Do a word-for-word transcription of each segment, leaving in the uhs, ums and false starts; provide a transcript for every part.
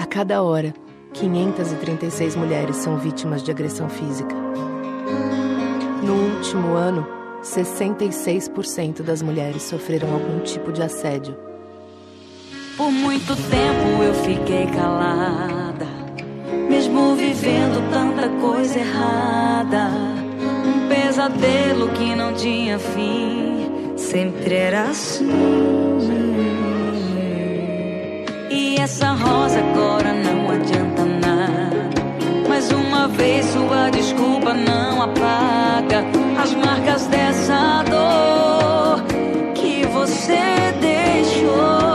cada hora, quinhentas e trinta e seis mulheres são vítimas de agressão física. No último ano, sessenta e seis por cento das mulheres sofreram algum tipo de assédio. Por muito tempo eu fiquei calada, mesmo vivendo tanta coisa errada. Um pesadelo que não tinha fim, sempre era assim. E essa rosa agora não adianta nada. Mais uma vez sua desculpa não apaga as marcas dessa dor que você deixou.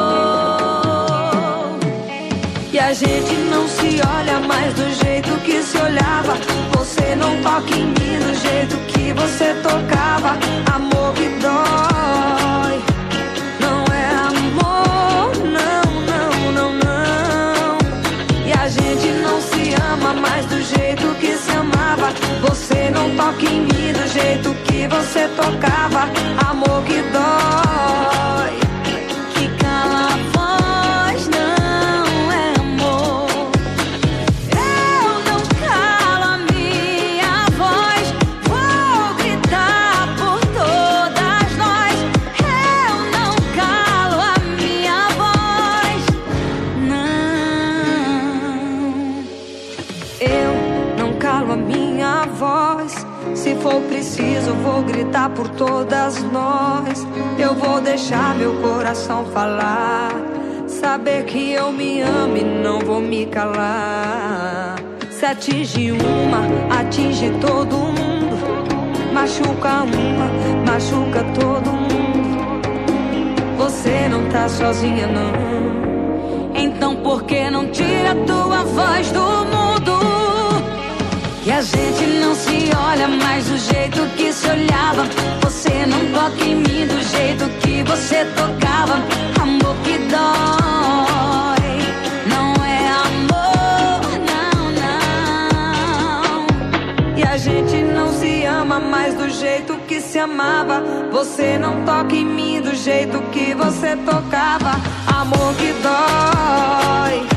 E a gente não se olha mais do jeito que se olhava. Você não toca em mim do jeito que você tocava. Amor que dói não é amor, não, não, não, não. E a gente não se ama mais do jeito que se amava. Você não toca em mim do jeito que você tocava. Amor que dói, que cala a voz, não é amor. Eu não calo a minha voz, vou gritar por todas nós. Eu não calo a minha voz, não. Eu não calo a minha voz. Se for preciso, vou gritar por todas nós. Eu vou deixar meu coração falar, saber que eu me amo e não vou me calar. Se atinge uma, atinge todo mundo. Machuca uma, machuca todo mundo. Você não tá sozinha não. Então por que não tira tua voz do mundo? E a gente não se olha mais do jeito que se olhava. Você não toca em mim do jeito que você tocava. Amor que dói não é amor, não, não. E a gente não se ama mais do jeito que se amava. Você não toca em mim do jeito que você tocava. Amor que dói